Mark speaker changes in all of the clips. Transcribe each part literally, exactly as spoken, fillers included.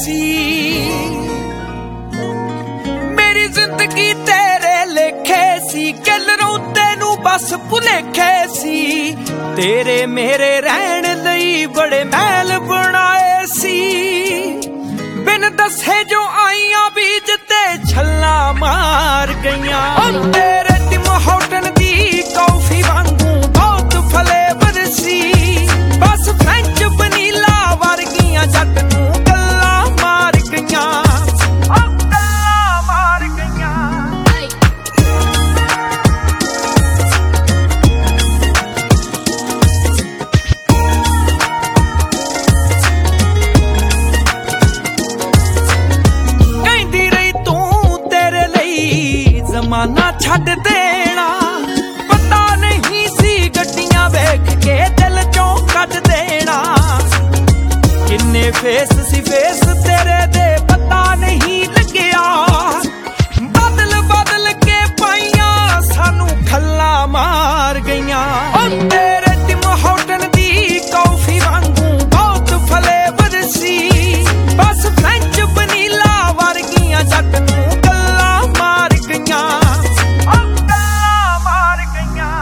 Speaker 1: सी। मेरी जिंदगी तेरे लेखे सी, किलरों तेनू बस भुलेखे सी। तेरे मेरे रहन लई बड़े महल बनाए सी। बिन दसे जो आईया बीज ते छल्ला मार गईया। तेरे टिम होटन दी कॉफी वांगू बहुत फ्लेवर सी। बस फ्रेंच वनीला वर्गियां जट नू गल्ला मार गईया। गल्ला मार गईया। कहंदी रही तू तेरे लई जमाना छड्ड देना। पता नहीं सी गड्डियां वेख के दिल चों कट देना। किन्ने फेस सी फेस तेरे दे पता नहीं लग्या। बदल बदल के पाइयां सानू खल्ला मार गईयां। तेरे टिम होटन दी कॉफी वांगू बहुत फ्लेवर सी। बस फ्रेंच वनीला वर्गियां जट नू गल्ला मार गईयां। गल्ला मार गईयां।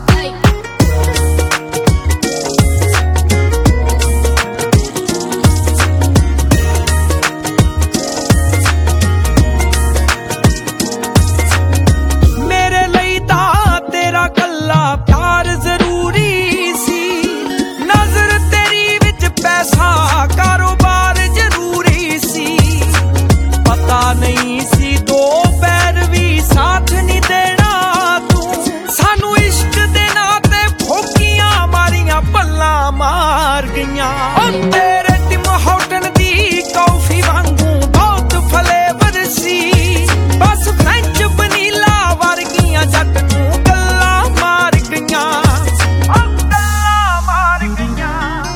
Speaker 1: मेरे ਲਈ ਤਾਂ ਤੇਰਾ ਕੱਲਾ ਪਿਆਰ ਜ਼ਰੂਰੀ ਸੀ। ਨਜ਼ਰ ਤੇਰੀ ਵਿੱਚ ਪੈਸਾ ਕਾਰੋਬਾਰ ਜ਼ਰੂਰੀ ਸੀ। ਪਤਾ ਨਹੀਂ ਸੀ ਦੋ ਪੈਰ ਵੀ ਸਾਥ ਨਹੀਂ ਦੇਣਾ ਤੂੰ। ਸਾਨੂੰ ਇਸ਼ਕ ਦੇ ਨਾਂ ਤੇ ਫੋਕੀਆਂ ਮਾਰੀਆਂ ਪੱਲਾਂ ਮਾਰ ਗਈਆਂ। ਤੇਰੇ ਟਿਮ ਹੋਟਨ ਦੀ ਕੌਫੀ ਵਾਂਗੂ ਬਹੁਤ ਫਲੇਵਰ ਸੀ। ਬਸ ਫ੍ਰੈਂਚ ਵਨੀਲਾ ਵਰਗੀਆਂ ਜੱਟ ਨੂੰ ਗੱਲਾਂ ਮਾਰ ਗਈਆਂ। ਗੱਲਾਂ ਮਾਰ ਗਈਆਂ।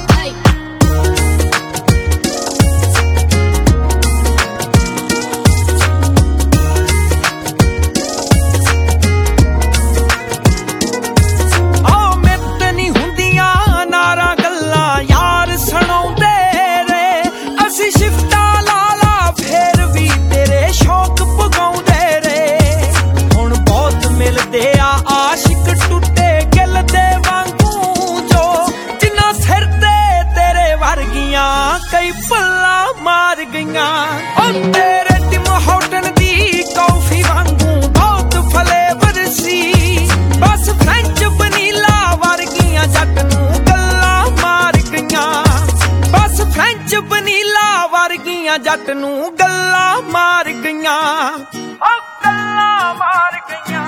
Speaker 1: ਆ ਮਿੱਤ ਨਹੀਂ ਹੁੰਦੀਆਂ ਨਾਰਾਂ ਗੱਲਾਂ ਯਾਰ ਸੁਣਾਉਂਦੇ ਰੇ। ਅਸੀਂ ਸ਼ਿਫਟਾਂ ਲਾ ਲਾ ਫੇਰ ਵੀ ਤੇਰੇ ਸ਼ੌਕ ਪਗਾਉਂਦੇ ਰੇ। ਹੁਣ ਬਹੁਤ ਮਿਲਦੇ ਆ ਆਸ਼ਿਕ ਟੁੱਟੇ ਗਿਲ ਦੇ ਵਾਂਗੂ ਜੋ। ਜਿੰਨਾ ਸਿਰ ਤੇ ਤੇਰੇ ਵਰਗੀਆਂ ਕਈ ਪੱਲਾ ਮਾਰ ਗਈਆਂ। ਤੇਰੇ ਟਿਮ ਹੋਟਨ ਦੀ ਕੌਫੀ ਵਾਂਗੂ ਬਹੁਤ ਫਲੇਵਰ ਸੀ। ਬਸ ਫ੍ਰੈਂਚ ਵਨੀਲਾ ਵਰਗੀਆਂ ਜੱਟ ਨੂੰ ਗੱਲਾਂ ਮਾਰ ਗਈਆਂ। ਬਸ ਫ੍ਰੈਂਚ ਵਨੀਲਾ ਵਰਗੀਆਂ ਜੱਟ ਨੂੰ ਗੱਲਾਂ ਮਾਰ ਗਈਆਂ। ਗੱਲਾਂ ਮਾਰ ਗਈਆਂ।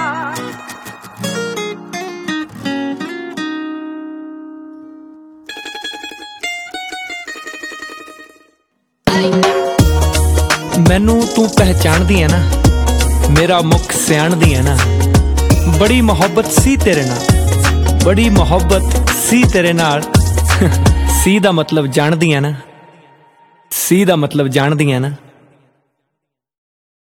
Speaker 1: ਮੈਨੂੰ ਤੂੰ ਪਹਿਚਾਣਦੀ ਐ ਨਾ, ਮੇਰਾ ਮੁਖ ਸਿਆਣਦੀ ਐ ਨਾ। ਬੜੀ ਮੁਹੱਬਤ ਸੀ ਤੇਰੇ ਨਾਲ, ਬੜੀ ਮੁਹੱਬਤ ਸੀ ਤੇਰੇ ਨਾਲ। ਸੀ ਦਾ ਮਤਲਬ ਜਾਣਦੀ ਐ ਨਾ, ਸੀ ਦਾ ਮਤਲਬ ਜਾਣਦੀ ਐ ਨਾ।